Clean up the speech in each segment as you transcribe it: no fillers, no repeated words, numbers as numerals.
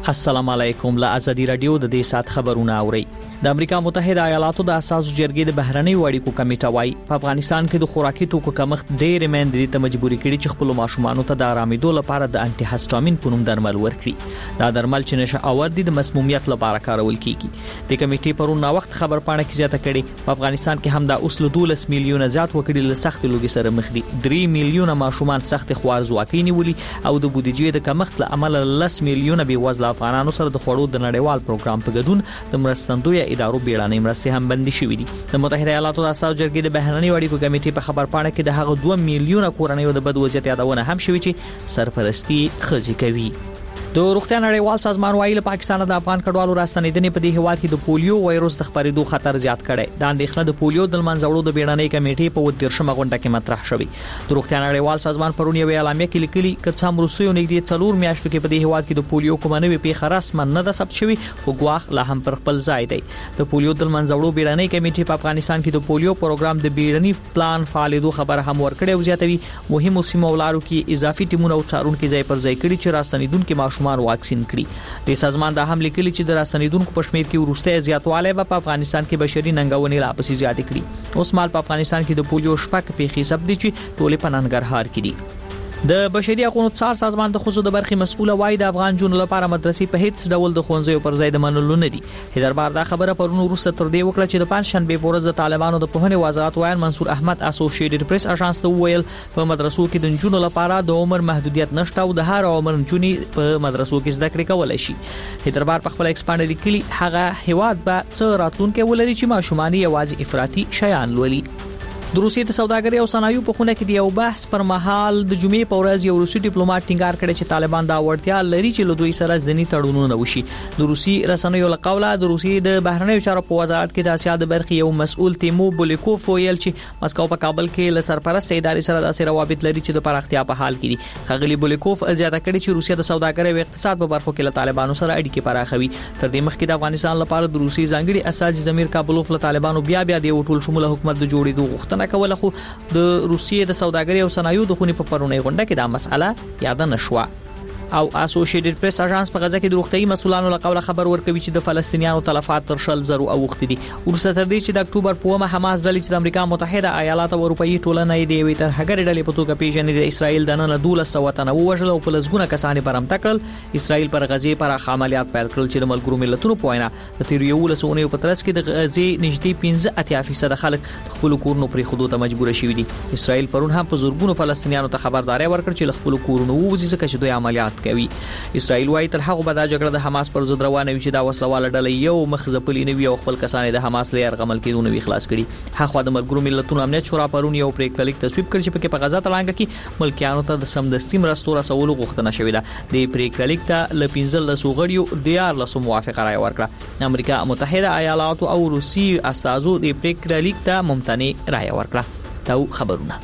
السلام علیکم. له ازادي رادیو د دې سات خبرونه اوري. د امریکا متحده ایالاتو د اساسو جرګې د بهرنۍ اړیکو کمیټه وايي په افغانستان کې د خوراکي توکو کمښت ډېر مېندې ته مجبوري کړي چې خپل ماشومانو ته د آرامېدو لپاره د انټي هیسټامین په نوم درمل ورکړي. دا درمل چې نشه آور دي د مسمومیت لپاره کارول کیږي. د کمیټې پرون وخت خبر پاڼه کې زیاته کړي په افغانستان کې هم د اوسلو 12 میلیونه زیات وکړي له سخت لوګي سره مخ دي. 3 میلیونه ماشومان سخت خوارزواکۍ نیولي او د بودیجې د کمښت له امله 10 میلیونه بې وزله افغانانو سره د خوړو د نړیوال پروګرام په ګډون د مرستندوی ادارو بیړنۍ مرستې هم بندي شوې دي. د متحده ایالاتو د اساسو جرګې د بهرنۍ اړیکو کمیټې په خبر پاڼه کې د هغه 2 میلیونه کورنیو د بد وضعیت یادونه هم شوې چې سرپرستی خځې کوي. د روغتیا نړیوال سازمان وايي له پاکستان د افغان کډوالو راستنیدنې په دې هیواد کې د پولیو وایروس د خپرېدو خطر زیات کړي. د اندېښنه د پولیو د منځوړو د بیړنۍ کمیټې په 13مه غونډه کې مطرح شوی. د روغتیا نړیوال سازمان پرون یو اعلامیه کې لیکلي چې څام روسیو نږدې 4 میاشتو کې په دې هیواد کې د پولیو کومه نوې پیښه رسما نه ده ثبت شوی، خو ګواښ لا هم پر خپل ځای دی. د پولیو د منځوړو بیړنۍ کمیټې په افغانستان کې د پولیو پروګرام د بیړنۍ پلان فعالیدو خبر هم ورکړي او زیاتوي مهمو سیمو ولارو کې اضافي ټیمونه او څارونکو ځای پر ځای کړي چې راستنیدونکو ماشومان واکسین کړي. د سازمان دا هم لیکلي چې د راستنیدونکو په شمیر کې ورسته زیاتوالی په افغانستان کې بشري ننګونې لا پسې زیاتې کړي. اوس مال په افغانستان کې د پولیو شپږ پیښې ثبت دي چې ټولې په ننګرهار کې دي. د بشري حقوقو څار سازمان د خصوصي د برخې مسؤل وايي د افغان جون لپاره مدرسې په هیڅ ډول د خونځو پر ځای د منلو نه دي. هیدربار دا خبره پرون وروسته تر دې وکړه چې د پنځشنبه په ورځ د طالبانو د پوهنې وزارت وایي منصور احمد اسوسییټډ پریس اژانس ته ویل په مدرسو کې د جون لپاره د عمر محدودیت نشته او د هر عمر جونی په مدرسو کې زده کړې کولای شي. هیدربار په خپل ایکسپاند لیکلي هغه هیواد به څه راتلونکي ولري چې ماشومان یوازې افراطي شیان لولي. د روسیې د سوداګرۍ او صنایعو په خونه کې د یو بحث پر مهال د جمعې په ورځ یو روسي ډیپلوماټ ټینګار کړی چې طالبان دا وړتیا لري چې له دوی سره ځینی تړونونه وشي. د روسي رسنیو له قوله د روسیې د بهرنیو چارو په وزارت کې د اسیا د برخې یو مسؤل تیمو بولیکوف ویل چې مسکو په کابل کې له سرپرست ادارې سره داسې روابط لري چې د پراختیا په حال کې دي. خغلی بولیکوف زیاته کړی چې روسیه د سوداګرۍ او اقتصاد په برخو کې له طالبانو سره اړیکې پراخوي. تر دې مخکې د افغانستان لپاره د روسي ځانګړي اساسي ضمیر کابلوف له طالبانو بیا د ټول شموله حکومت د جوړېدو غوښتنه کوله، خو د روسیې د سوداګرۍ او صنایعو د خونې په پرونی غونډه کې دا مسأله یاد نه شوه. او اسوسییټډ پریس اژانس په غزا کې د روغتي مسولانو له قوله خبر ورکوي چې د فلسطینیانو تلفات تر 100,000 اوښتي دي. ورسره تر دې چې د اکتوبر په 1 حماس ډلې چې د امریکا متحده ایالات او اروپאי ټولنه یې د ویتر هغه ډلې په توګه پیژنې د اسرائیل د نن 1200 تنه وژل او په لسګونه کسان برم تکل. اسرائیل پر غزې پر عملیات پیل کړل چې د ملګرو ملتونو په وینا د تیر یو لسونې په ترڅ کې د غزې نږدې 15% خلک خپل کورونو پرې خودو ته مجبور شوي دي. اسرائیل پرون هم په زورګونو فلسطینیانو ته خبرداري ورکړه چې خپل کورونو ووځي ځکه چې دوی عملیات کوي. اسرائیل وايي تر هغه به دا جګړه د حماس پر ضد روانه وي چې دا وسواله ډله یو مخزپلی نه وي او خپل کسان د حماس له يرغمل کېدو نه خلاص کړي. هغه د ملګرو ملتونو امنیت شورا پرون یو پریکړه لیک تصویب کړ چې په غزا تړانګه کې ملکیانو ته د سمدستي مرستو رسولو غوښتنه شوې ده. د پریکړه لیک ته ل 15 غړیو د 14 موافقه رائے ورکړه. امریکا متحده ایالات او روسي استازو د پریکړه لیک ته ممتنع رائے ورکړه. دا خبرونه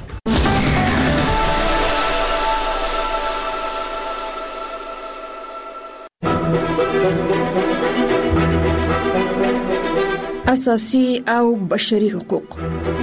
اساسي او بشري حقوق.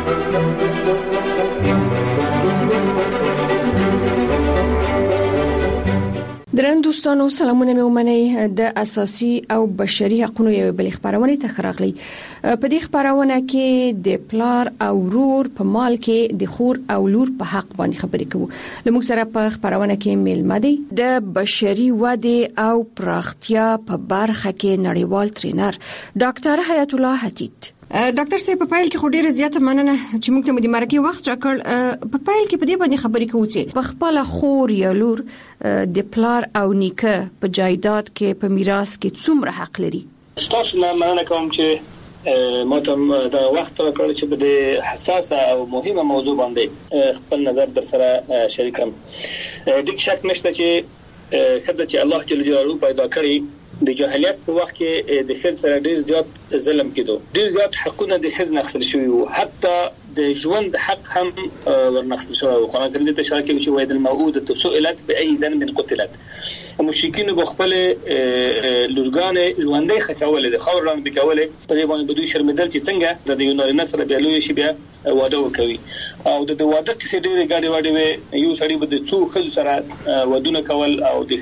درن دوستانو سلامونه مې ومنئ. د اساسي او بشري حقوقو یو بل خبرونه ته خراغلي. په دې خبرونه کې د پلار او ورور په مال کې د خور او لور په حق باندې خبرې کوو. لموږ سره په خبرونه کې میلمه دي د بشري وده او پراختیا په برخه کې نړیوال ټرینر ډاکټر حیات الله حتیت. ډاکټر صاحب په پایل کې خو ډیره زیاته مننه چې موږ ته د مرکه وخت راکړ. په پایل کې په دې باندې خبرې کوو چې په خپل خور یا لور د پلار او نیکه په جایداد کې په میراث کې څومره حق لري. تاسو نه مننه کوم چې ما ته دا وخت راکړ چې په دې حساسه او مهمه موضوع باندې خپل نظر در سره شریک کړم. د شک نشته چې خدای چې الله جل جلاله پیدا کړی د جاهلیت په وخت کې د خځ سره ډیر زیات ظلم کېدو، ډیر زیات حقونه د خځ نخښل شوی او حتی د ژوند حق هم ورنخښل شوی. قرآن کریم ته اشاره کوي چې وایي د الموءودة سئلت بأي ذنب قتلت. مشرکین په خپل لورګان ژوندۍ خټولې د خور رنګ بکولې په دې باندې بدوی شرمېدل چې څنګه د یو نارینه سره بیا لوی شي بیا واده وکوي. او د واده کیسې ډېرې ګاډې واډې وي یو سړی به د څو ښځو سره ودونه کول او د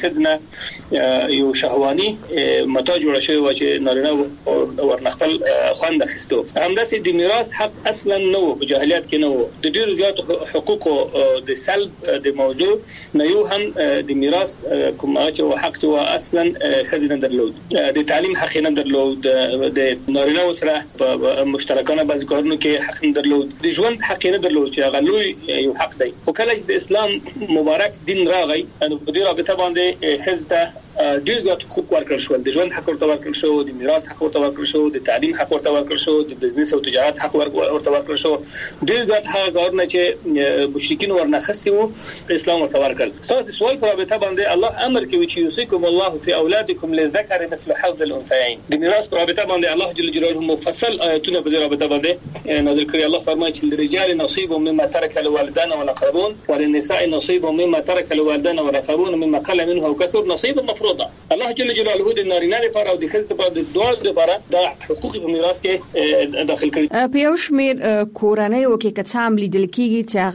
ښځنه یو شهواني متا جوړ شوی و چې نارینه ورنخل خوند اخیستو. همداسې د میراث حق اصلا نه و په جاهلیت کې نه و. د ډېرو زیات حقوق د سلب د موضوع نه یو هم د میراث کوم چې حق چې اصلا ښځې نه درلود، د تعلیم حق نه درلود، د نارینه سره په مشترکانه بعض کارونو کې حق نه درلود، د ژوند حق نه درلود چې هغه لوی یو حق دی. او کله چې د اسلام مبارک دین راغی نو په دې رابطه باندې ښځې ته ډېر زیات حقوق ورکړل شول. د ژوند حق ورته ورکړل شو، د میراث حق ورته ورکړل شو، د تعلیم حق ورته ورکړل شو، د بزنس او تجارت حق ورته ورکړل شو. ډېر زیات هغه کارونه چې مشرکین ورنه خستي وو اسلام ورته ورکړل. تاسو د سوال په رابطه باندې الله امر کوي چې یوصيکم الله فی اولادکم للذکر مثل حظ الانثیین. د میراث په رابطه باندې الله جل جلاله مفصل آیاتونه په دې رابطه باندې نازل کړي. الله فرمایي چې للرجال نصیب مما ترك الوالدان والاقربون وللنساء نصیب مما ترك الوالدان والاقربون مما قل منه او كثر نصيبا مفروضا. الله جل جلاله د نارینه لپاره او د ښځې لپاره د دوه لپاره د حقوق په میراث کې داخل کړي. په یو شمیر کورنۍ او کې کڅام لیدل کېږي چې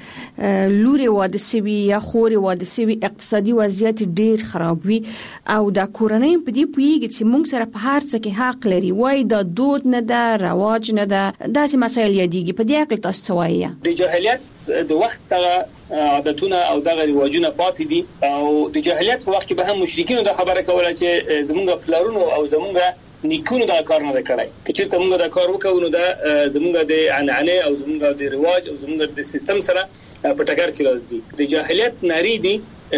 هغه لوري واده سوي یا خوري واده سوي اقتصادي وضعیت ډیر خراب وي او دا کورنۍ په دې پویږي چې موږ سره په هر څه کې حق لري، وای دا دود نه ده، رواج نه ده، داسې مسایل یادېږي. په دې اړه تاسو څه وایي؟ د جاهلیت د وخت عادتونه او دغه رواجونه پاتې دي او د جاهلیت په وخت کې به هم مشرکین دا خبره کوله چې زمونږ پلارونو او زمونږ نیکونو دا کار نه کړای. چې ته موږ دا کار وکړو نو دا زمونږ د عنعنه او زمونږ د رواج او زمونږ د سیستم سره په ټکر کې راځي. د جاهلیت ناری دي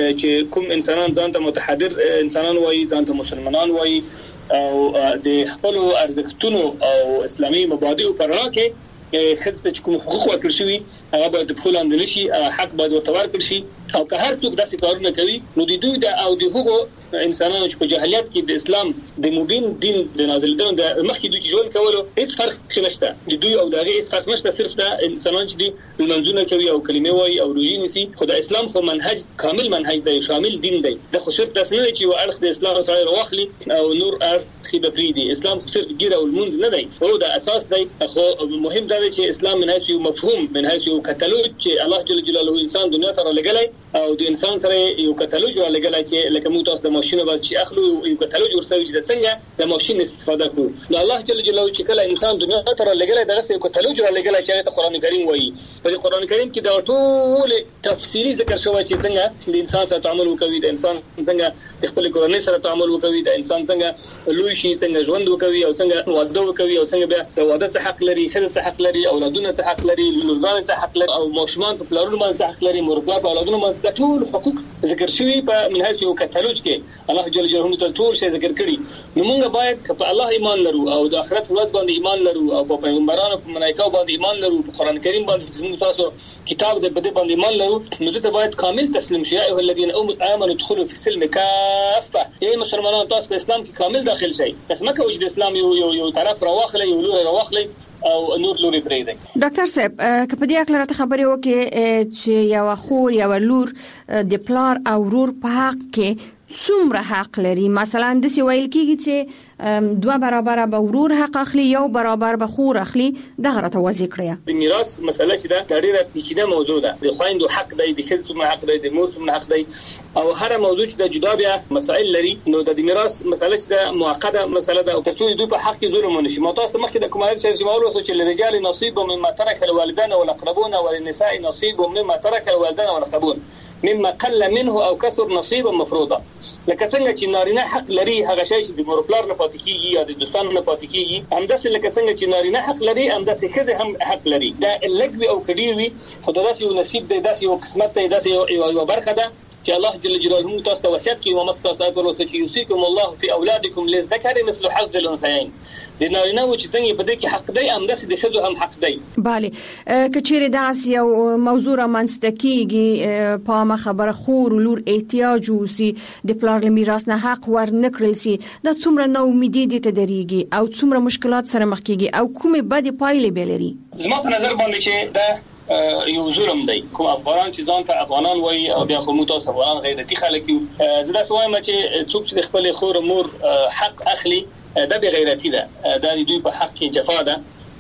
چې کوم انسانان ځان ته متحضر انسانان وایي، ځان ته مسلمانان وایي او د خپل ارزښتونو او اسلامي مبادئ په رڼا کې ښځې ته کوم حقوق ورکړل شوي هغه باید په لاندې نشي، حق باید ورته ورکړل شي. او که هر څوک داسې کارونه کوي نو د دوی د او د هغو انسانانو چې په جاهلیت کې د اسلام د مبین دین د نازلېدو د مخکې دوی ژوند کولو هیڅ فرق نشته. د دوی او دغه هیڅ فرق نشته، صرف د انسانان چې د منځونه کوي او کلمې وایي او روزي نیسي. خو د اسلام خو منهج کامل منهج دی، شامل دین دی. د خو صرف داسې نه چې اړخ د اسلام سره واخلي او نور اړخ به پریدي. اسلام خو صرف ګیره او المنځ نه دی، او د اساس دی. خو مهم دا دی چې اسلام من حيث مفهوم، من حيث کتالوج چې الله جل جلاله انسان دنیا ته راغلی او د انسان سره یو کتالوج راغلی چې لکه موږ تاسو د ماشين باندې چې اخلو یو کتالوج ورسوي چې څنګه د ماشين استفاده کوو. نو الله جل جلاله چې کله انسان دنیا ته راغلی دغه یو کتالوج راغلی چې قرآن کریم وایي. په قرآن کریم کې دا ټول تفصیلی ذکر شوی چې څنګه د انسان سره تعامل وکوي، د انسان څنګه د خپل کورنۍ سره تعامل وکوي، د انسان څنګه لوی شي، څنګه ژوند وکوي او څنګه واده وکوي او څنګه بیا د واده څخه حق لري، ښځه څخه حق لري، اولادونه څخه حق لري، لورګان څخه حق لري او ماشومان په پلارونو باندې حق لري، مورګان په اولادونو باندې ټول حقوق ذکر شوی په منهج یو کتالوج کې الله جل جلاله ټول شی ذکر کړی. نو موږ باید په الله ایمان لرو او د آخرت ورځ باندې ایمان لرو او په پیغمبرانو په ملائکه باندې ایمان لرو، په قرآن کریم باندې زموږ تاسو کتاب دې په دې باندې ایمان لرو. نو دته باید کامل تسلیم شي. ایه الذين امنوا ادخلوا في السلم كافه. ای مسلمانانو تاسو په اسلام کې کامل داخل شئ. بس مکه وجد اسلام یو طرف راوخلې یو لور راوخلې او نور لوري پرې دی. ډاکټر صاحب که په دې اړه راته خبرې وکړي چې یو خور یا لور د پلار او ورور په حق کې څومره حق لري؟ مثلا د سی ویل کېږي چې دوه برابر به ورور حق اخلي، یو برابر به خور اخلي. دغه راته واضح کړئ. د میراث مسله چې دا ډېره پیچیده موضوع ده. د خويندو حق دی، د ښځو حق دی، د مور حق دی او هر موضوع چې د جدا بیا مسائل لري. نو د میراث مسله چې د معقده مسله ده او تاسو دوی په حق کې ظلم ونشي. ما تاسو مخکې د کومایل چې مولو چې لرجال نصيب مما ترك الوالدان والاقربون وللنساء نصيب مما ترك الوالدان والاقربون مما قل منه او كثر نصيبا مفروضا. لکه څنګه چې نارینه حق لري هغه شی چې د مور پلار نه پاتې کیږي یا د دوستانو نه پاتې کیږي، همداسې لکه څنګه چې نارینه حق لري همداسې ښځې هم حق لري. دا لږ او کډیر وي خو داسې یو نصیب دی، داسې یو قسمت دی، داسې یو برخه ده چې الله جل جلاله تاسو ته وصیت کوي. ومخ تاسو ته ورسې چې یوصيکم الله فی اولادکم للذکر مثل حظ الانثیین. د نارینه و چې څنګه په دې کې حق دی همداسې د ښځو هم حق دی. بله کچېرې داسې یو موضوع رامنځته کېږي په عامه خبره خور و لور احتیاج وسي د پلار له میراث نه حق ور نه کړل سي، دا څومره ناامیدي دي ته درېږي او څومره مشکلات سره مخ کېږي او کومې بدې پایلې به لري؟ زما په نظر باندې چې دا یو ظلم دی. کوم افغانان چې ځان ته افغانان وایي او بیا خو موږ تاسو افغانان غیرتي خلک یو، زه داسې وایم چې څوک چې د خپل خور او مور حق اخلي دا به غیرتی ده، دا د دوی په حق کې جفا ده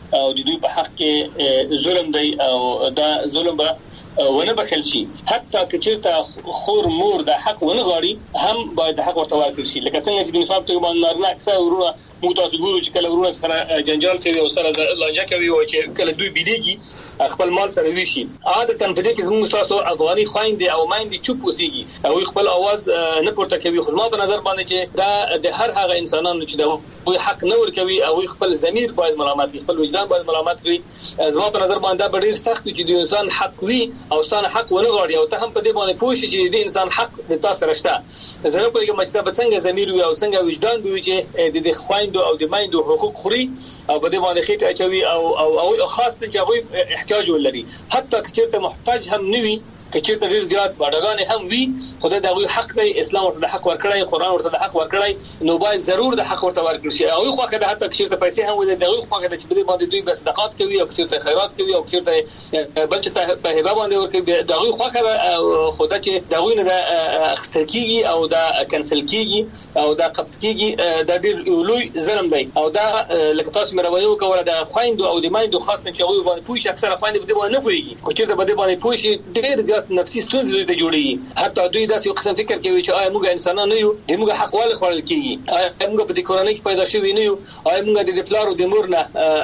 او د دوی په حق کې ظلم دی او دا ظلم به ونه بخل شي. حتی که چیرته خور مور د حق ونه غواړي هم باید حق ورته ورکړي شي. لکه څنګه چې د نصاب ته باندې نارینه اکثر ورونه موږ تاسو ګورو چې کله ورونه سره جنجال کوي او سره لانجه کوي او چې کله دوی بیلیږي خپل مال سره ویشي. عادتاً په دې کې زموږ تاسو افغاني خويندې او مایندې چوپ اوسېږي او خپل आवाज نه پورته کوي. خو ما په نظر باندې چې دا د هر هغه انسانانو چې د حق نه ورکوي او خپل ضمیر باید ملامت کړي، خپل وجدان باید ملامت کړي. زما په نظر باندې دا ډېر سخت چې د انسان حق وي او ستانه حق ونه غواړي او ته هم په دې باندې پوه شې چې د انسان حق د تاسو سره شته. زه نه پوهیږم چې دا به څنګه ضمیر وي او څنګه وجدان وي چې د خويندو او د مایندو حقوق خوري او په دې باندې خېټه اچوي او خاص ته چې هغه احتیاج ولري. حتی که چېرته محتاج هم نه وي، که چېرته ډېر زیات باډګان هم وي، خدای دغه حق دی، اسلام ورته د حق ورکړی، قرآن ورته د حق ورکړی، نو باید ضرور د حق ورته ورکړي شي. او خو که حتی که چېرته پیسې هم ولري دغه خو که چې په دې باندې دوی بس صدقات کوي او چېرته خیرات کوي او چېرته بل چې په هبه باندې ورکوي دغه خو که خدای چې دغه نه اخستل کیږي او دا کنسل کیږي او دا قبض کیږي، دا ډېر لوی ظلم دی. او دا لکه تاسو مې راوړو کوله د خويندو او د مایندو خاص نه چې هغه باندې پوښ اکثره خويندې په دې باندې نه پوهیږي. خو چې په دې باندې پوښ ډېر نفسي ستونزې دوی ته جوړي. حتی دوی داسې یو قسم فکر کوي چې آیا موږ انسانان نه یو، د موږ حق ول خورل کیږي، آیا موږ په دې کورنۍ کې پیدا شوی نه یو، آیا موږ د پلار او د مور نه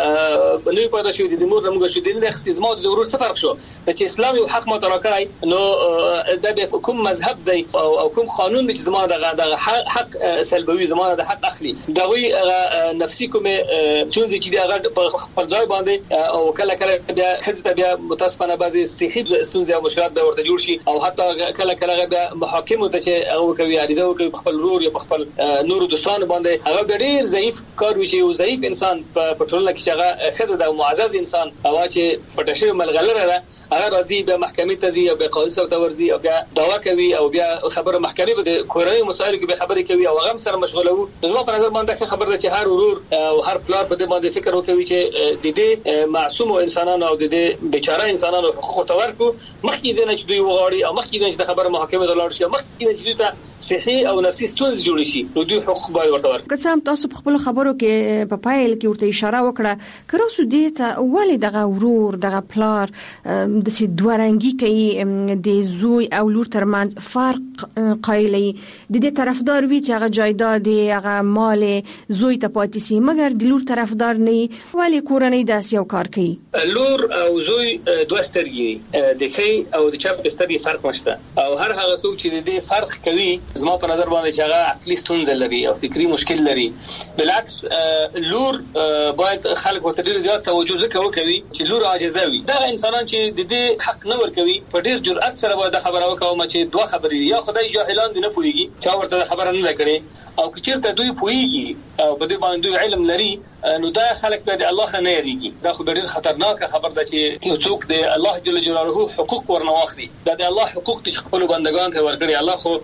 نه پیدا شوی، د مور نه موږ شو د اختزمات د ورور څه فرق شو چې اسلام یو حق ماته راکړی. نو دا به کوم مذهب دی او کوم قانون دی چې زموږ د حق سلبوي، زموږ د حق اخلي. دغه نفسي کومه ستونزې چې هغه په ځای باندې او کله کله بیا خزته بیا متاسفانه بعضي صحي ستونزې او مشکلات به ورته جوړ شي او حتی کله کله بیا محاکم ته چې هغه کوي عریضه کوي خپل ورور یا خپل نور دوستان باندې، هغه ډېر ضعیف کار وشي او ضعیف انسان په ټولنه کې چې هغه خزه د معزز انسان او چې پټشه ملغلره ده هغه راځي به محکمې ته ځي او به قاضي سره ورځي او بیا دعوا کوي او بیا خبره محکمې به کورنۍ مسایلو کې به خبرې کوي او هغه سره مشغوله وو. زما په نظر باندې خبره ده چې هر ورور او هر پلار په دې باندې فکر وکوي چې د دې معصوم انسانانو او د دې بیچاره انسانانو حقوق تورکو مخکې د نه چې دوی وغواړي او مخکې د خبره محکمې ته لاړ شي، مخکې د چې دوی ته صحي او نفسي ستونزې جوړ شي، نو دوی حقوق باید ورته ورکړي. که څه هم تاسو په خپل خبرو کې په پایل کې ورته اشاره وکړه که روسو دې ته ولې دغه ورور دغه پلار د سي دوه رنګي کوي د زوی او لور ترمنځ فرق قایلي، د دې طرفدار وي چې هغه جایداد هغه مال زوی ته پاتې سي مګر د لور طرفدار نه، ولې کورنۍ داس یو کار کوي؟ لور او زوی دوه سترګې د ښي او د چپ سترګې فرق نشته او هر هغه څوک چې د دې فرق کوي زما په نظر باندې چې هغه عقلي ستونزه لري او فکری مشکل لري. بالعکس لور باید خلک ورته ډېر زیات توجه وکوي چې لور عاجزه وي. دا انسانان چې د دې حق نه ورکوي په ډېر جرأت سره باید خبره وکوي چې دوه خبرې یا خدای جاهلان دي نه پوهیږي چا ورته خبره نه کړي او که چیرته دوی پوهیږي او په دې باندې دوی علم لري نو دا خلک به د الله نه یریږي. دا خو ډېر خطرناک خبر ده چې یو څوک د الله جل جلاله حقوق ورنه واخلي. دا د الله حقوق چې خپل بندگان ته ورکړي. الله خو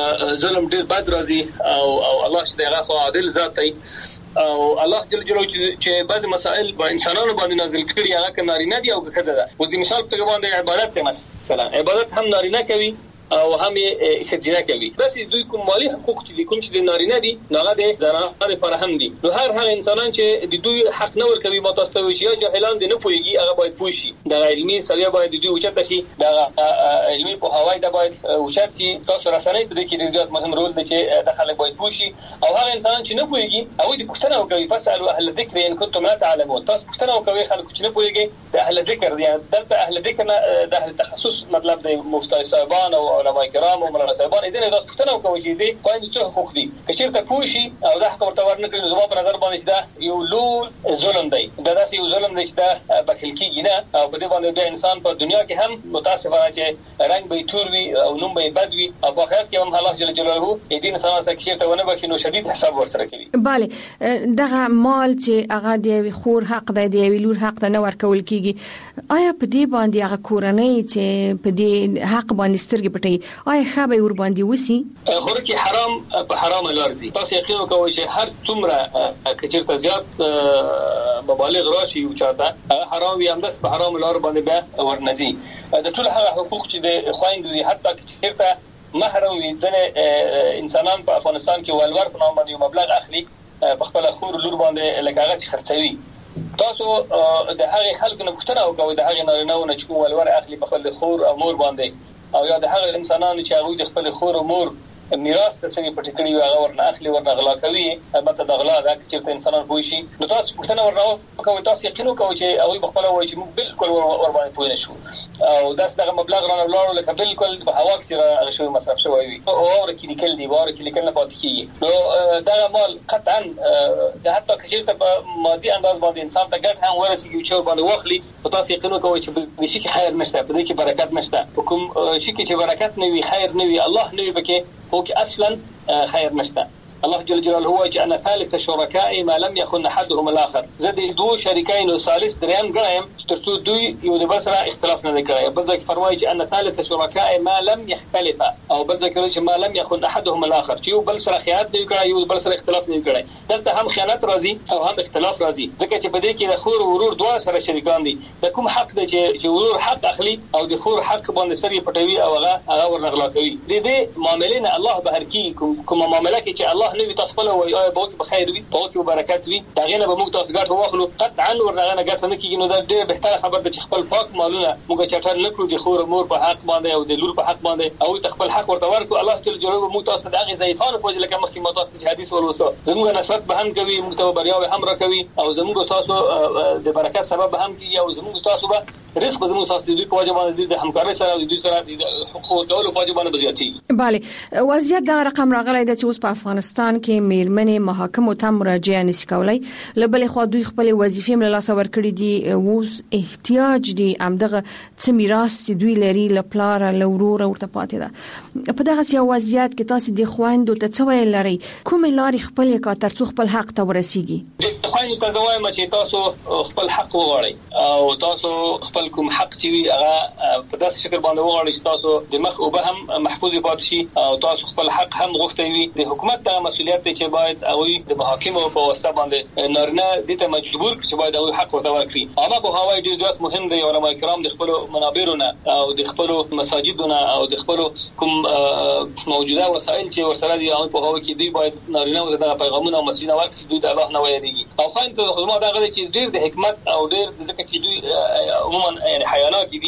ظلم ډېر بد راځي او الله چې هغه خو عادل ذات دی او الله جل جلاله چې بعض مسائل په انسانانو باندې نازل کړي هغه نارینه دي او ښځه ده. و د مثال په توګه باندې عبادت مثلا عبادت هم نارینه کوي او هم خدینه کوي. بس دوی کوم مالی حقوق چې کوم چې د نارینه دي هغه د زنانو لپاره هم دي. نو هر هغه انسانان چې د دوی حق نه ورکوي متاسفه وي چې یا جاهلان دي نه پوهیږي هغه باید پوه شي. د علمي سریه باید دوی اوچت شي، د علمي په هوای د باید اوچت شي. تاسو رسنۍ په دې کې ډېر مهم رول دی چې د خلک باید پوه شي او هغه انسانان چې نه پوهیږي او د پوښتنه وکوي فسالو اهل الذکر ان کنتم لا تعلمون. تاسو پوښتنه وکوي خلک چې نه پوهیږي د اهل الذکر دي، دلته اهل الذکر نه د اهل تخصص مطلب دی مفتي صاحبان او علماء کرام او مولانا صاحبان دې نه تاسو پوښتنه وکوي چې دې باندې څه حقوق دي. که چیرته پوه شي او دا حق ورته ورنکړي زما په نظر باندې دا یو لوی ظلم دی. دا داسې یو ظلم دی چې دا بخیل کېږي نه او په دې باندې د انسان په دنیا کې هم متاسفانه چې رنگ به تور وي او نوم به بد وي او په آخرت کې هم الله جل جلاله دې انسان سره چیرته ونه بخي نو شدید حساب ورسره کوي. bale دغه مال چې هغه د خور حق دی د لور حق ته نه ورکول کیږي، آیا په دې باندې هغه کورنۍ چې په دې حق باندې سترګې پټي آیا خبر ور باندې وسی؟ خو کې حرام په حرام لارځي. تاسو یقین وکوئ چې هر څومره کچیرته زیات مبالغ راشي او چاته حرام وي همداس په حرام لار باندې به ورنځي. د ټول هغه حقوق چې د خويندو دي حتی کچیرته محرم وي ځنه انسانان په افغانستان کې ولور په نامه یو مبلغ اخلي په خپل خور لور باندې لکه هغه چې خرڅوي تاسو د هغه خلکو نه پوښتنه وکړئ د هغه نارینه‌و نه چې کوم ولور اخلي په خپل خور او مور باندې او یا د هغه انسانانو چې هغه د خپل خور او مور میراث ته سوي پټکړي هغه ورنه اخلي ورنه غلا کوي البته د غلا دا چې انسانان پوي شي نو تاسو پوښتنه ورنه تاسو یقین وکړئ چې هغه بخپل وایي چې موږ بالکل ور باندې پوي نشو او دغه مبلغ رانه ولاړو لکه بالکل په هوا کې هغه شوی مصرف شوی وي او ورکې لیکل دی ورکې لیکل نه پاتې کیږي نو دا مال قطعا د حتی کچېرته په مادي انداز باندې انسان ته ګټ هم ورسیږي چې باندې واخلي او تاسو یقین وکړئ چې په شي کې خیر نشته په دې کې برکت نشته کوم شي کې چې برکت نه وي خیر نه وي الله نه وي پکې هو کې اصلا خیر نشته الله جل جلاله هو چې انا ثالث شركاء ما لم يخن احدهم الاخر زه د دوه شریکین او ثالث دریم ګرایم ترڅو دوی یو د بل سره اختلاف نه کوي بل ځکه فرمایي چې انا ثالث شركاء ما لم يختلف او بل ځکه چې ما لم يخن احدهم الاخر چې یو بل سره خیانت نه کوي یو بل سره اختلاف نه کوي دلته هم خیانت راځي او هم اختلاف راځي ځکه چې په دې کې د خور او ورور دوه سره شریکان دي د کوم حق دی چې ورور حق اخلي او د خور حق باندې سری پټوي او هغه ورنغلا کوي د دې معاملې نه الله بهر کی کوم معاملې کې چې الله نه تاسو په وای او به بخیر وي او برکت وي دا غینه به موږ تاسو ګټه واخلو قطعا ورغه نه ګټه نه کیږي نو دا ډېر بهتره خبر ده چې خپل پاک مالونه موږ چټل نکړو د خور مور په حق باندې او د لور په حق باندې او خپل حق ورته ورکو الله جل جلاله موږ تاسو د هغه ضعیفانو په ځل کې مخکې ما تاسو حدیث ولوسو زموږ نصرت به هم کوي موږ ته بریاوي هم را کوي او زموږ تاسو د برکت سبب هم کیږي او زموږ تاسو به رزق زموږ تاسو د دوی په وجه باندې د همکارۍ سره د دوی سره د حقوق کولو په وجه باندې زیاتېږي bale وضعیت دا رقم راغلی د چې اوس په افغانستان کې میرمنې محاکمو ته مراجعه نشي کولای لبل خو دوی خپل وظیفې مل لاس ور کړی دي اوس احتیاج دي امدغه څه میراث دوی لري لپلار لورور ورته پاتې ده په دغه سیاسي وضعیت کې تاسو د خويندو ته څه ویل لري کوم لارې خپل کا ترڅو خپل حق ته ورسیږي د خويندو ته زوایم چې تاسو خپل حق وغواړئ او تاسو خپل کوم حق چې وي هغه په داسې شکل باندې وغواړئ چې تاسو د مخ او به هم محفوظ پاتې شي او تاسو خپل حق هم غوښتئ وي د حکومت ته مسؤلیت دی چې باید هغه د محاکمو په واسطه باندې نارینه د ته مجبور چې باید هغه حق ورته ورکړي اما په هوای ډیر زیات مهم دی علماء کرام د خپل منابرونه او د خپل مساجدونه او د خپل کوم موجوده وسایل چې ورسره دي هغه په هوای کې دی باید نارینه د پیغامونه او مسجد ورکړي دوی د الله نه ویریږي او خاين ته خدمت هغه چې ډیر د حکمت او ډیر ځکه چې دوی عموما یعنی حیانات دي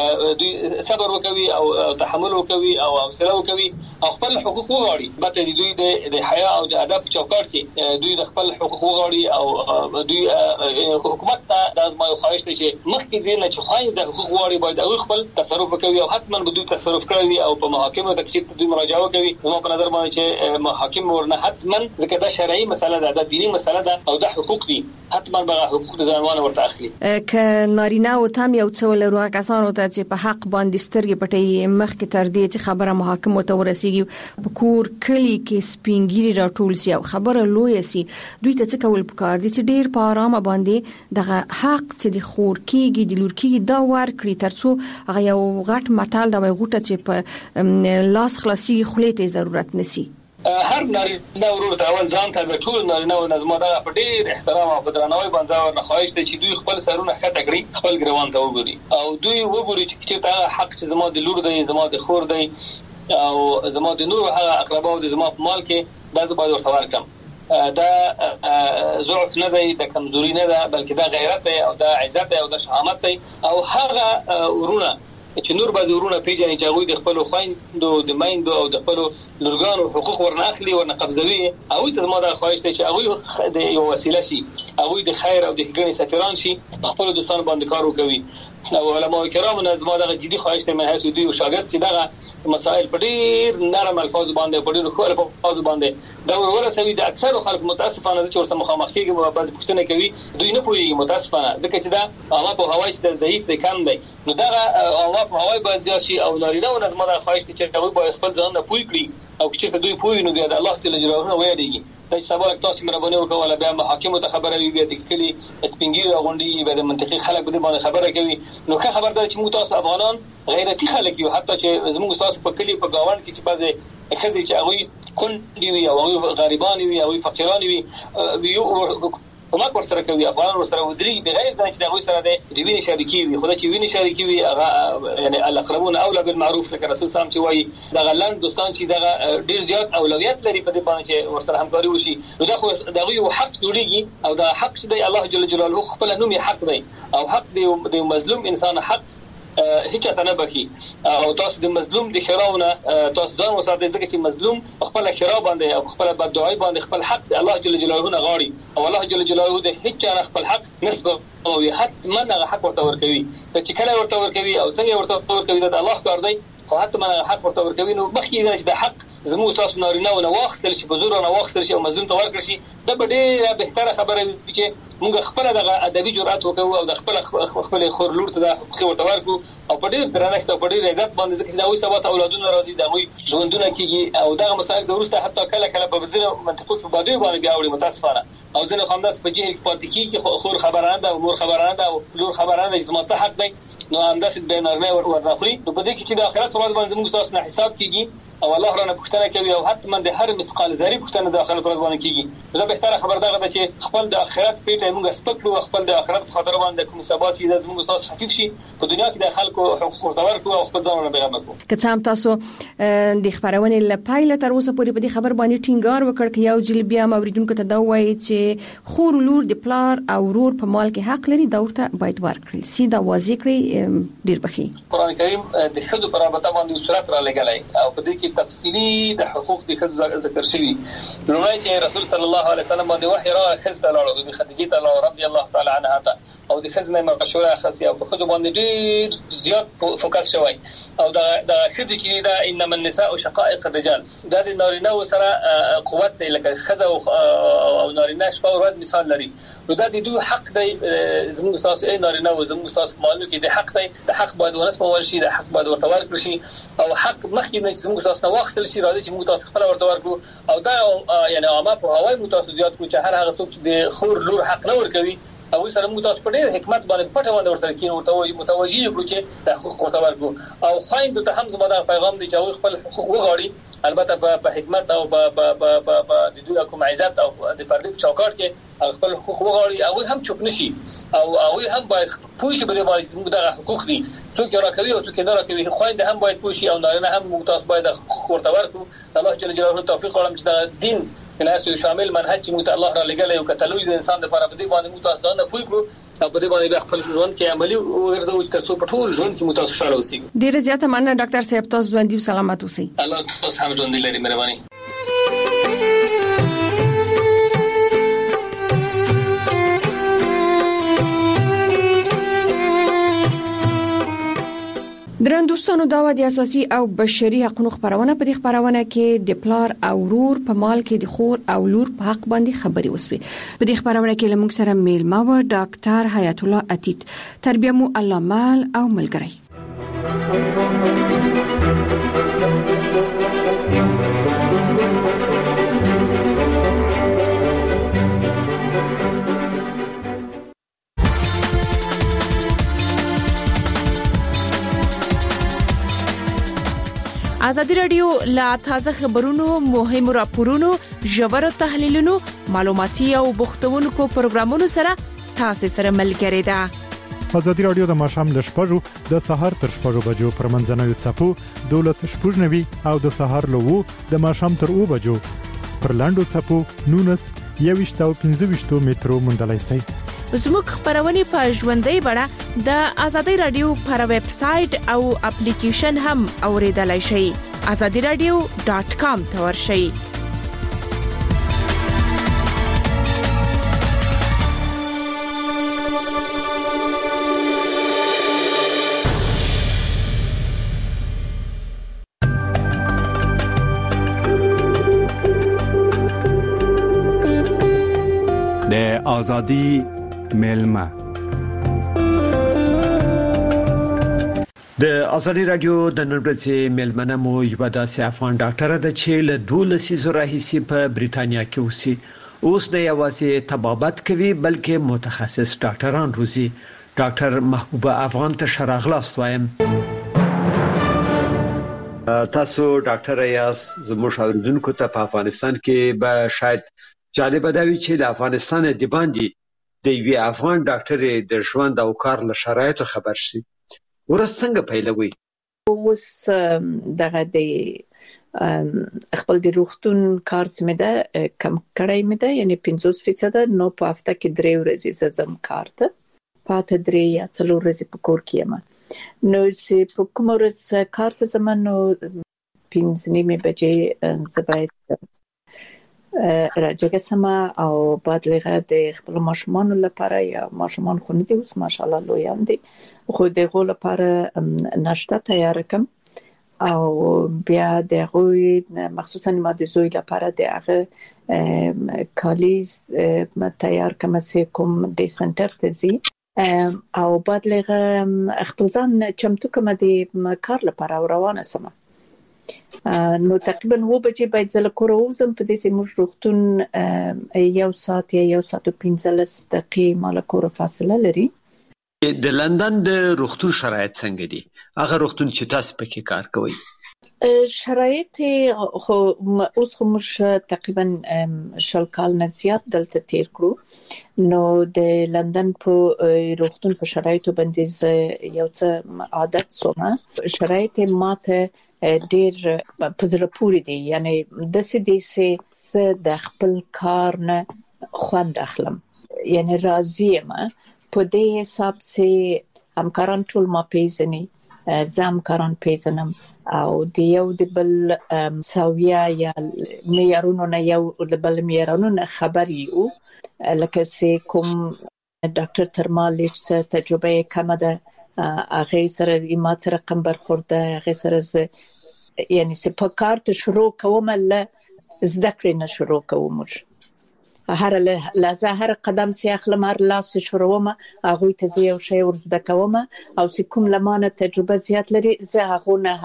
دوی صبر وکوي او تحمل وکوي او حوصله وکوي او خپل حقوق وغواړي بته دوی د حیا او د ادب چوکاټ کې دوی د خپل حقوق وغواړي او دوی حکومت ته د ازمایو خواهش دي چې مخکې دې نه چې خاين د حقوق وغواړي باید هغه خپل تصرف وکوي او حتما به دوی تصرف کوي او په محاکمه ته چې دوی مراجعه کوي زما په نظر باندې چې محاکم ورنه حتما ځکه دا شرعي مسله ده د دینی مسله ده او د حقوق دي حتما به حقوق د ځوانانو ورته اخلي ک نارینه او تام یو څول ورو کسانو ته چې په حق باندې سترګې پټي مخکې تر دې چې خبره محاکمه ته ورسیږي په کور کلی کې سپینګيري راټول سي او خبره لوی سي دوی ته څه کول پکار دي چې ډیر په آرامه باندې دغه حق چې د خور کېږي د لور کېږي دا ور کړی ترڅو هغه یو غټ متال دا غوټه چې په لاس خلاصي خلیته ضرورت نسی هر نارینه ورور ته اول ځان ته ټول نارینه او نظم دا په ډیر احترام او درناوي باندې ورنه خواهش دي چې دوی خپل سرونه خټه کړي خپل ګروان ته وګوري او دوی وګوري چې تا حق چې زما د لور دی زما د خور دی او زما د نور هغه اقرباو د زما په مال کې دا زما ورته ورکم دا ضعف نه دی د کمزوري نه ده بلکې دا غیرت دی او دا عزت دی او دا شهامت دی او هغه ورونه چې نور بعض ورونه پیژني چې هغه د خپل خويندو د میندو او د خپل لورګانو حقوق ورنه اخلي ورنه قبضوي او ته زما د خواهش ته چې هغه د یو وسیله شي هغه د خیر او د ښېګڼې سفیران شي خپل دوستانو باندې کار وکوي او علماء کرام نه زما د جدي خواهش ته مه هڅوي او شاګرد چې دغه مسائل په ډیر نرم الفاظ باندې په ډیر ښه الفاظ باندې دا ورسوي د اکثر خلک متاسفانه چې ورسره مخامخ کېږي بعض پوښتنه کوي دوی نه پوهیږي متاسفانه ځکه چې دا هغه په هوای چې ضعیف دی کم دی نو دا هغه په هوای باندې زیات شي او نارینه او نظم دا خواهش چې هغه باید خپل ځان نه پوي کړي او چې دوی پوي نو د الله تعالی جلاله ویریږي دا چې سبا تاسو مهرباني وکړه بیا محاکمه ته خبره وي بیا د کلی سپینګیری غونډي به د منطقي خلک به باندې خبره کوي نو که خبردار چې موږ تاسو افغانان غیرتی خلک یو حتی چې زموږ تاسو په کلی په گاوند کې چې بعضه خدي چې هغه کون دی او هغه غریبان وي او فقیران وي یو کومک ورسره کوي افغان ورسره ودري بغیر د چې دغه سره د ویني شریکي وي خو د چې ویني شریکي وي هغه یعنی الاقربون اولى بالمعروف لکه رسول صلی الله علیه وسلم چې وایي دغه لاند دوستان چې دغه ډیر زیات اولویت لري په دې باندې چې ورسره همکاري وشي نو دا خو دغه یو حق جوړیږي او دا حق چې دی الله جل جلاله خپل نوم یې حق دی او حق دی مظلوم انسان حق هیڅ ته نه بخي او تاسو د مظلوم د خیراونه تاسو ځان وساتئ ځکه چې مظلوم خپل خیرا باندې او خپل بددعای باندې خپل حق الله جل جلاله نه غاړي او الله جل جلاله د هیڅ نه خپل حق نسبه او حتما هغه حق ورته ورکوي چې کله ورته ورکوي او څنګه ورته ورکوي دا الله کار دی خو حتما هغه حق ورته ورکوي نو مخکې چې د حق زموږ تاسو نارینه او واخستل شي په زور او واخستل شي او مظلوم ته ورکړي شي دا به ډېره بهتره خبره وي چې موږ خپل دغه ادبي جرأت وکړو او د خپل خور لور ته د حقوق ورته ورکړو او په ډېر درنښت او په ډېر عزت باندې ځکه دا وي سبا ته اولادونه راځي دا وي ژوندونه کیږي او دغه مسائل د ورسته حتی کله په ځینو منطقو په بادوي باندې بیا وړي متاسفانه او ځینې خامداس په جهل کې پاتې کیږي خور خبرانه ده او مور خبرانه ده او لور خبرانه ده زما څه حق دی نو همداسې د نارینه ورنخوري نو په دې کې چې د آخرت ورځ باندې موږ تاسو نه حساب کیږي او الله رانه پوښتنه کوي او حتما د هر مثقال ذره پوښتنه د آخرت ورځ باندې کیږي دا بهتره خبر ده چې خپل د آخرت پیټه موږ سپکلو خپل د آخرت په خاطر باندې کوم سبات چې موږ تاسو خفيف شي په دنیا کې د خلکو حقوق ورکړو او خپل ځان نه بغیر کو که څام تاسو د خبرونه لپاره تر اوسه پورې په دې خبر باندې ټینګار وکړ چې یو جل بیا موریدونکو ته دا وایي چې خور لور د پلار او ورور په مال کې حق لري دا ورته باید ورکړي سیده واضح کړی ډیر بخي قران کریم د خود پر رابطه باندې صورت را لګلای او په دې کې تفصیلی د حقوق د خزر ذکر شوی لومړی چې رسول صلی الله علیه وسلم باندې وحی را خزته لاړو د خدیجه رضی الله تعالی عنها او د خزنه مشوره خاصه او په خود باندې ډیر زیات فوکس شوی او دا خزي چې دا انما النساء شقائق الرجال دا د نارینه سره قوت لکه خزه او نارینه شپه او ورځ مثال لري نو دا د دوی حق دی زموږ تاسو نارینه او زموږ تاسو مالو کې د حق دی د حق باید ونسپول شي د حق باید ورته ورکړي شي او حق مخکې نه زموږ تاسو نه واخستل شي راځي چې موږ تاسو خپل ورته ورکړو او دا یعنی عامه په هواي متاسوسات کو چې هر هغه څوک چې د خور لور حق نه ورکوي او سره موږ تاسو په ډېر حکمت باندې پټه باندې ورسره کینو ته متوجي یو چې د حقوق ورته ورکړو او خاين د هم زموږ د پیغام دی چې خپل حقوق وغواړي البته په حکمت او په د دوی کوم عزت او د پردې چوکاټ کې خپل حقوق وغواړي او هم چوپ نشي او هم باید پوه شي په دې موږ د حقوق دي څوک راکوي او څوک نه راکوي خاين هم باید پوه شي او نارینه هم موږ تاسو باید حقوق ورته ورکړو الله جل جلاله توفیق ورکړي چې د دین کلاس شامل منهج چې موږ الله را لګلې او کتلوي د انسان لپاره په دې باندې موږ تاسو نه پوي کو او په دې باندې خپل ژوند کې عملی ورزو تر څو په ټول ژوند کې موږ تاسو شاله اوسئ ډیره زیاته مننه ډاکټر صاحب تاسو ژوند دي سلامات اوسئ الله تاسو هم ژوند لري مهرباني درن دوستانو دا د اساسي او بشري حقوقو خبرونه په دې خبرونه کې د پلار او ورور په مال کې د خور او لور په حق باندې خبري وسوي په دې خبرونه کې لمونږ سره میلمه و ډاکټر حیات الله عتیق تربیه مو علامه او ملګری ازادي رادیو لا تازه خبرونو مهم راپورونو ژور تحلیلونو معلوماتي او بوختونکو پروګرامونو سره تاسو سره ملګری ده ازادي رادیو د ماشام ل شپږو د سحر تر شپږو بجو پر منځنوي چپو 12:90 او د سحر له 2 د ماشام تر 2 بجو پر لاندو چپو 19:15 مترو مندلای سي زموږ خبرونه په ژوندۍ بڼه د ازادي رادیو پر ویب سټ او اپلیکیشن هم اوریدلای شئ azadiradio.com ته ورشئ د ازادي ملما د ازادي رادیو د نن ورځې ملمنه مو یودا سي افغان ډاکټر د چې له 12 زره هيسي په بریټانیا کې اوسي اوس د یوازې طبابت کوي بلکې متخصص ډاکټران روزي ډاکټر محبوبه افغان ته شراغلاست وایم تاسو ډاکټر یاس زموږ اوریدونکو ته په افغانستان کې به شاید جالب دی چې د افغانستان د باندې د یوې افغان ډاکټرې د ژوند او کار له شرایطو خبر شي، ورځ څنګه پیلوي؟ اوس دغه د خپل د روغتون کار سمه ده کم کړای مې ده، یعنی 50% نو په هفته کې 3 ورځې زم کار ته پاتې 3 یا 4 ورځې په کور کې یم. نو چې په کوم ورځ کار ته زم نو 5:30 بجې زباید راجګه سما او بعد لغه د خپل ماشومان لپاره یا ماشومان خو نه دي اوس ماشاءالله لویان دي، خو دغه لپاره ناشته تیار کوم او بیا د غوي مخصوصا ما د زوی لپاره د هغه کالیز تیار کوم چې کوم د سنټر ته زی او بعد لغه خپل ځان چمتو کوم د کار لپاره روانه سم. نو تقریبا 9 بجې باید زله کور وزم، په دې سیمه روغتون 1 ساعت یا 1 ساعت او 15 دقیقې مال کور فاصله لري. د لندن د روغتون شرایط څنګه دي؟ هغه روغتون چې تاسو پکې کار کوئ. شرایط خو اوس خو موږ تقریبا 10 کال نه زیات دلته تیر کړو، نو د لندن په روغتون په شرایطو باندې یو څه عادت سومه. شرایط ماته ډیر په زړه پورې دي، یعنی د سې د خپل کار نه خوند اخلم، یعنی راضی یم په دې حساب چې همکاران ټول ما پیژني، زم کاران پیژنم او د یو د بل ساویا یا معیارونو نه یو د بل معیارونو نه خبر یو، لکه چې کوم ډاکټر ترمالیچ څه تجربه کم ده هغه سره ما سره رقم برخورده، هغه سره یعنی چې په کار ته شروع کوم له زده کړې نه شروع کوم، هر لحظه هر قدم چې اخلم هر لاس شروعوم هغه ته یو شی ورزده کوم او چې کوم لمانه تجربه زیات لري زه هغه نه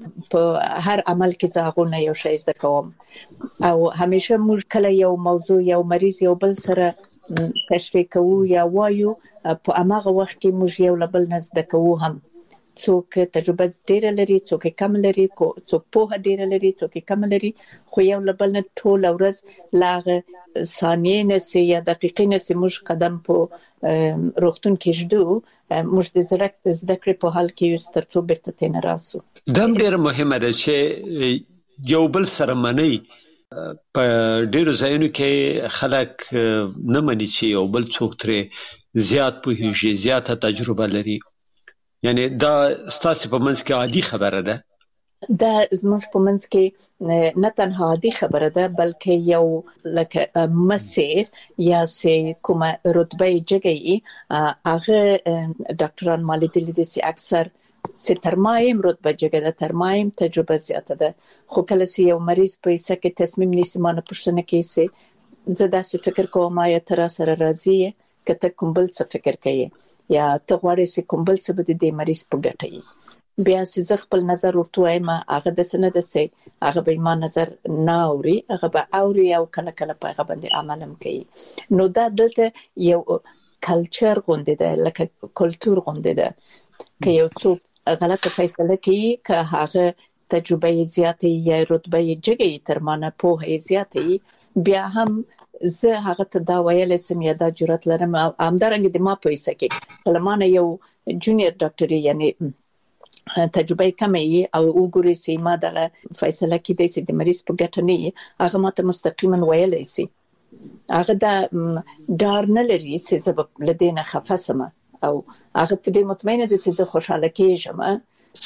هر عمل کې زه هغه نه یو شی زده کوم. او همیشه موږ کله یو موضوع یو مریض یو بل سره تشریح کوو یا وایو، په هغه وخت کې موږ یو بل نه زده کوو، هم څوک تجربه ډیره لري څوک کم لري، څوک په ډیره لري څوک کم لري، خو یو بل نه ټول ورځ لاغه ثانیې نه یا دقیقې نه موږ قدم په روغتون کې جدو موږ د زده کړې په حال کې یو سترڅو بیرته تین راسو. دا ډیره مهمه ده چې یو بل سره منی. په ډیرو ځایونو کې خلک نه مني چې یو بل څوک ترې زیات پوهیږي، زیاته تجربه لري، یعنی دا ستاسو په منځ کې عادي خبره ده. دا زموږ په منځ کې نه تنها عادي خبره ده بلکې یو لکه مسیر یا سه کومه رتبه جګی هغه ډاکټران مالي دي چې اکثر سترمایم رتبه جګه ده، ترمایم تجربه زیاته ده، خو کله چې یو مریض په ایسه کې تصمیم نیسي مانه پښتنه کې سي زه داسې فکر کوم یا تر سره راضی کته کوم بل څه فکر کوي یا ته غواړې چې کوم بل څه به د مریض په ګټه وي، بیا چې زه خپل نظر ورته وایم هغه د سند سي هغه به ما نظر نه اوري، هغه به اوري او کله کله په هغه باندې عملم کوي. نو دا دلته یو کلچر غونډه ده، لکه کلچر غونډه ده که یو څوک غلطه فیصله کوي که هغه تجربه زیاته یا رتبه جګی تر مانه په زیاته بیا هم زه هغه ته دا ویل سم یا دا جرأت لرم همدارنګه د ما پیسې کې کلمانه یو جونیئر ډاکټر یعنی تجربه کمه او وګوري چې ما دغه فیصله کې د دې مریض په ګټه نه هغه ماته مستقیما ویل شي، هغه دا ډار نه لري چې زه لدینه خفاسم او هغه په دې مطمئنه ده چې زه خوشاله کېږم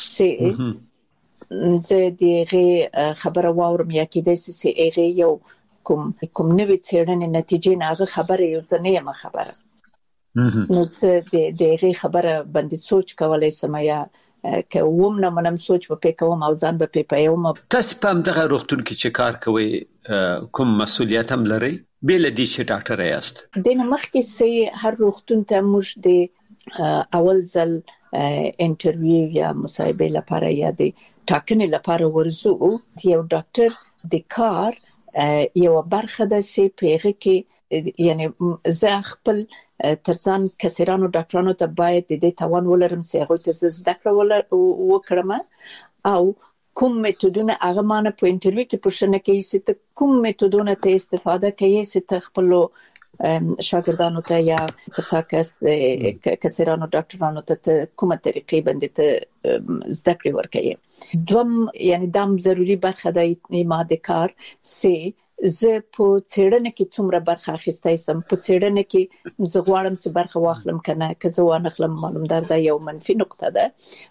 چې زه دغه خبره واورم یا کې د سي هغه یو کوم نوې څېړنې نتیجې نه هغه خبره یو ځنه ما خبره نو څه دغه خبره باندې سوچ کولای سم یا که ووم نه منم سوچ په کوم او ځان به پیپایم. تاسو په دغه روغتون کې چې کار کوي کوم مسؤلیت هم لري بل دي چې ډاکټر یاست؟ د مخکې سي هر روغتون ته موږ د اول ځل انټرویو یا مصاحبه لپاره یا د ټاکنې لپاره ورزو. یو ډاکټر د کار یو برخه د سي پیغه کې یعنی زه خپل ترڅان کسرانو ډاکټرانو ته باید د دې توان ولرم چې هغه ته زده کړم وکړم او کوم میتودونه هغه مانه په انټرویو کې پوښتنه کوي چې کوم میتودونه ته استفاده کوي چې خپل شاګردانو ته یا کسرانو ډاکټرانو ته کومه طریقې باندې ته زده کړې ورکړي. دوم یعنی دام ضروری برخه د ماده کار سي زه په څېړنه کې څومره برخه اخیستای سم، په څېړنه کې زه غواړم چې برخه واخلم کنه که زه وانه خلم معلومدار دا یو منفي نقطه ده.